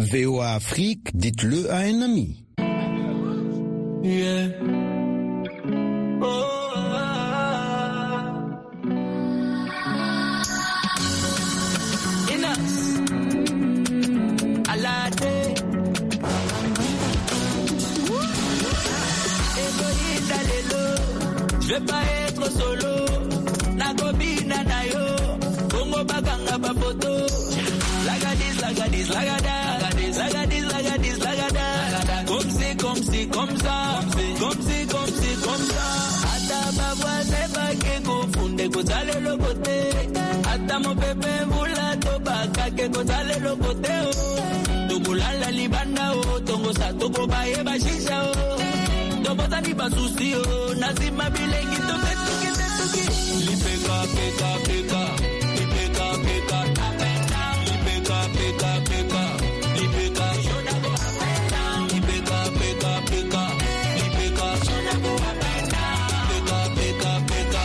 VOA Afrique, dites-le à un ami. Yeah. Je vais pas être solo, na gobina na yo, Congo baganga bapoto, lagadis, lagadis, lagada, lagadis, lagadis, lagada, comme c'est, comme c'est, comme ça, comme c'est, comme c'est, comme ça. Ata babwa seba ke konfunde kotale le côté, ata mon bébé vula tobaka ke kotale le côté, tobulala libanda o, tongo sa tobo baye bashisha o. Bota ni basusi o, nazima bilengi toke toke toke. Lipeka peka peka, lipeka peka, lipeka peka peka, lipeka shona go apenda, lipeka peka peka, lipeka shona go apenda, peka peka peka.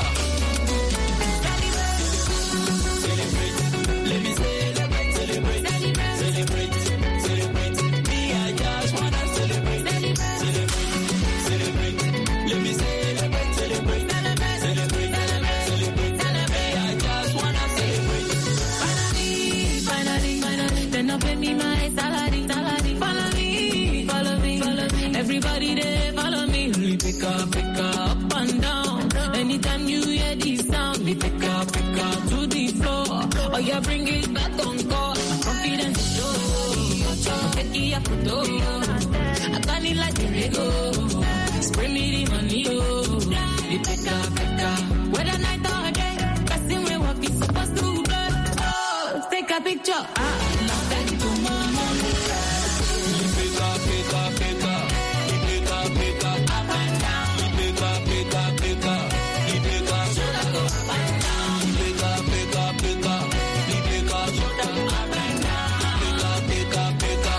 Celebrate, let me celebrate, celebrate, celebrate, celebrate. Me I just wanna celebrate, celebrate. Let me celebrate, celebrate, celebrate, celebrate, celebrate. Hey, I just wanna celebrate. Finally, finally, finally. Then up in me my salary, salary. Follow me, follow me, follow me. Everybody there, follow me. We pick up and down. Anytime you hear this sound, we pick up to the floor. Oh, yeah, bring it back on call. Confidence is show. Take it up, I got it like a Lego. Spray me the money, oh. The peka. Whether night or day, passing where what we supposed to do. Oh, take a picture. Love that to mama. Peka, peka, peka. Peka, peka, up and down. Peka, peka, peka. Peka, shoulda go up and down. Peka, peka, peka. Peka, shoulda go up and down. Peka, peka, peka.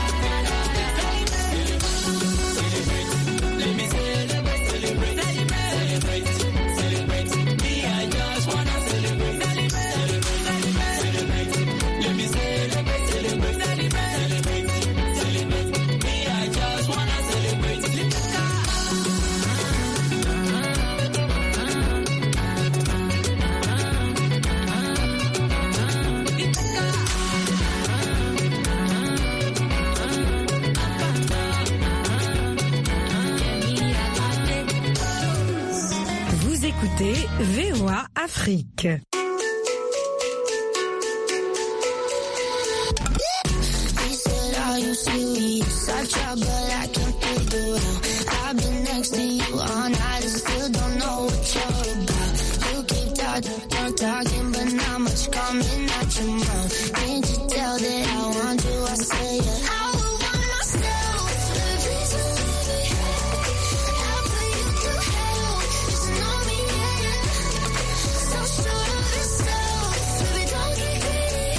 Celebrate. Let me celebrate, celebrate, celebrate, celebrate. Me, I just wanna celebrate, celebrate, celebrate. Let me celebrate, celebrate, celebrate, celebrate. Me, I just wanna celebrate. Vous écoutez VOA Afrique. Talking, but not much coming out your mouth. Can't you tell that I want you? I say it. I would want myself. Please believe me. I'll put you through hell. Just know me, yeah. So sure of yourself. Baby, don't get greedy.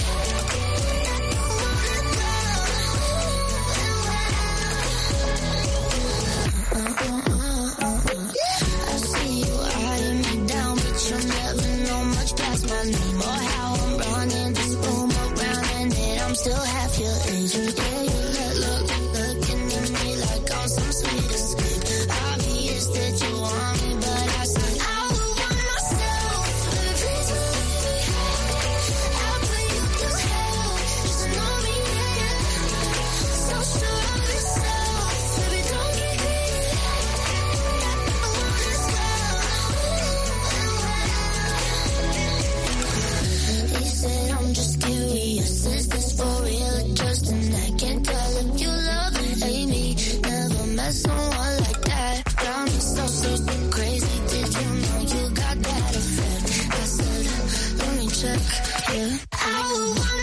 I see you eyeing me down, but you'll never know much past my name or how I'm running this room around, and that I'm still half your age. Yeah, you looking at me like I'm some sweet escape. Obvious that you want me, but I said I would want myself. Please believe me. I'll put you through hell. Just know me, yeah. So sure of yourself. Baby, don't get greedy. I want this love. He said I'm just curious, is this for real or just an act? Can't tell if you love and hate me. Never met someone like that. Got me so crazy. Did you know you got that effect? I said, let me check, yeah. I would want